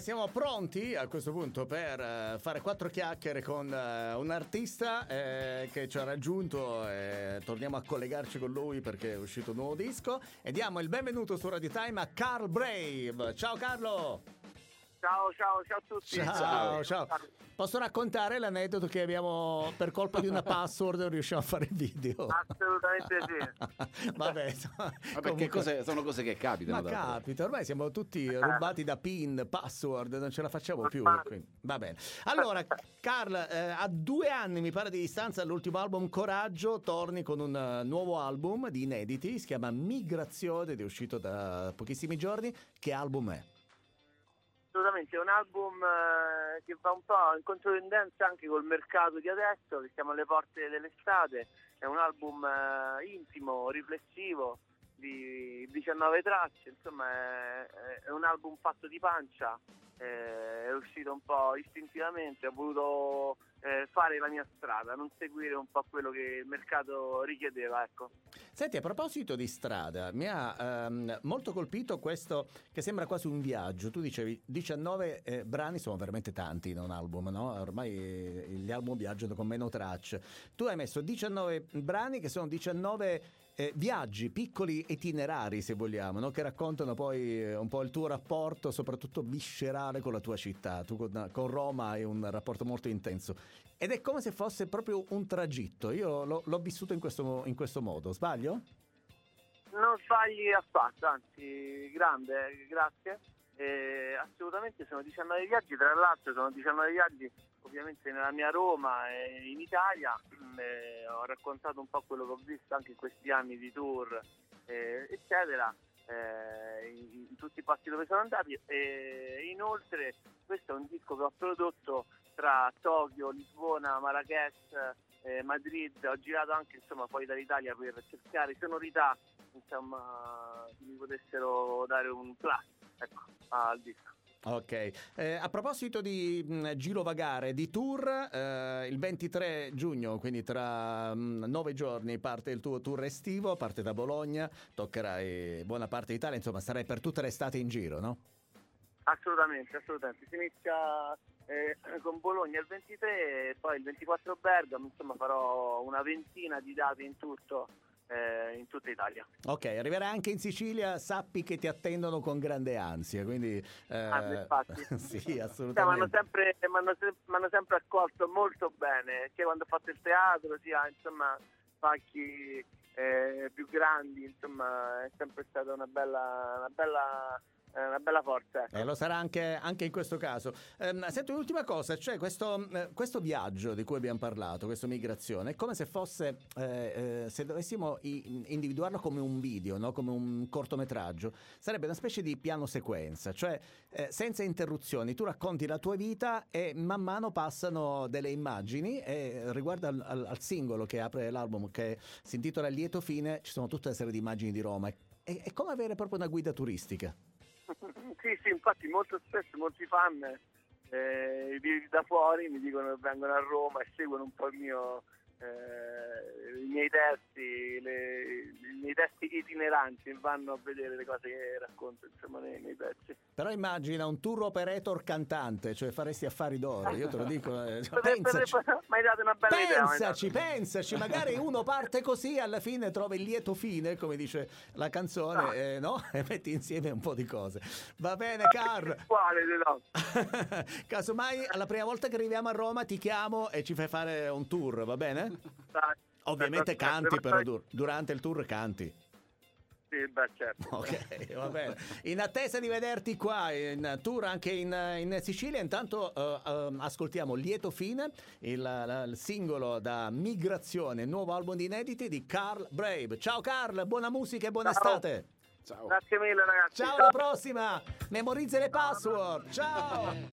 siamo pronti a questo punto per fare 4 chiacchiere con un artista che ci ha raggiunto. Torniamo a collegarci con lui perché è uscito un nuovo disco e diamo il benvenuto su Radio Time a Carl Brave. Ciao Carlo! Ciao a tutti. Ciao. Posso raccontare l'aneddoto che abbiamo, per colpa di una password, non riusciamo a fare il video? Assolutamente sì. Vabbè, perché sono cose che capitano. Ma capita, ormai siamo tutti rubati da PIN, password, non ce la facciamo più. Quindi, va bene. Allora, Carl, a 2 anni mi pare di distanza dall'ultimo album Coraggio, torni con un nuovo album di inediti, si chiama Migrazione ed è uscito da pochissimi giorni. Che album è? Assolutamente, è un album che va un po' in controtendenza anche col mercato di adesso, che siamo alle porte dell'estate. È un album intimo, riflessivo, di 19 tracce, insomma è un album fatto di pancia, è uscito un po' istintivamente, ho voluto fare la mia strada, non seguire un po' quello che il mercato richiedeva, ecco. Senti, a proposito di strada, mi ha molto colpito questo che sembra quasi un viaggio. Tu dicevi 19 brani, sono veramente tanti in un album, no? Ormai gli album viaggiano con meno tracce. Tu hai messo 19 brani che sono 19 viaggi, piccoli itinerari se vogliamo, no? Che raccontano poi un po' il tuo rapporto, soprattutto viscerale con la tua città. Tu con Roma hai un rapporto molto intenso ed è come se fosse proprio un tragitto. Io l'ho vissuto in questo modo, sbaglio? Non sbagli affatto, anzi grande, grazie. Assolutamente sono 19 viaggi, tra l'altro sono 19 viaggi ovviamente nella mia Roma e in Italia. Ho raccontato un po' quello che ho visto anche in questi anni di tour, eccetera, in tutti i posti dove sono andati. Inoltre questo è un disco che ho prodotto tra Tokyo, Lisbona, Marrakech, Madrid. Ho girato anche fuori dall'Italia per cercare sonorità che mi potessero dare un plus, ecco, al disco. Ok, a proposito di girovagare, di tour, il 23 giugno, quindi tra 9 giorni, parte il tuo tour estivo, parte da Bologna, toccherai buona parte d'Italia, insomma sarai per tutte le estate in giro, no? Assolutamente, si inizia con Bologna il 23 e poi il 24 Bergamo, farò una ventina di date in tutto. In tutta Italia. Ok, arriverai anche in Sicilia, sappi che ti attendono con grande ansia, quindi infatti. sì, assolutamente. M'hanno sempre accolto molto bene, sia quando ho fatto il teatro, sia palchi più grandi, è sempre stata una bella forza. Lo sarà anche in questo caso. Senti, un'ultima cosa, cioè questo viaggio di cui abbiamo parlato, questa migrazione, è come se fosse, se dovessimo individuarlo come un video, no? Come un cortometraggio, sarebbe una specie di piano sequenza, cioè senza interruzioni, tu racconti la tua vita e man mano passano delle immagini e riguardo al singolo che apre l'album, che si intitola Lieto Fine, ci sono tutta una serie di immagini di Roma. È come avere proprio una guida turistica. Sì, infatti molto spesso molti fan da fuori mi dicono che vengono a Roma e seguono un po' i miei testi itineranti, vanno a vedere le cose che racconto nei pezzi. Però immagina un tour operator cantante, cioè faresti affari d'oro, io te lo dico. Pensaci. Mi hai dato una bella idea. Pensaci, magari uno parte così, alla fine trova il lieto fine, come dice la canzone, no? E metti insieme un po' di cose. Va bene, Carl. Quale no? Casomai alla prima volta che arriviamo a Roma ti chiamo e ci fai fare un tour, va bene? Ovviamente canti, però durante il tour canti. Sì, certo. Ok, va bene. In attesa di vederti qua in tour anche in Sicilia, intanto ascoltiamo Lieto Fine, il singolo da Migrazione, il nuovo album di inediti di Carl Brave. Ciao Carl, buona musica e buona estate. Ciao. Grazie mille ragazzi. Ciao, alla prossima. Memorizza le password. Ciao.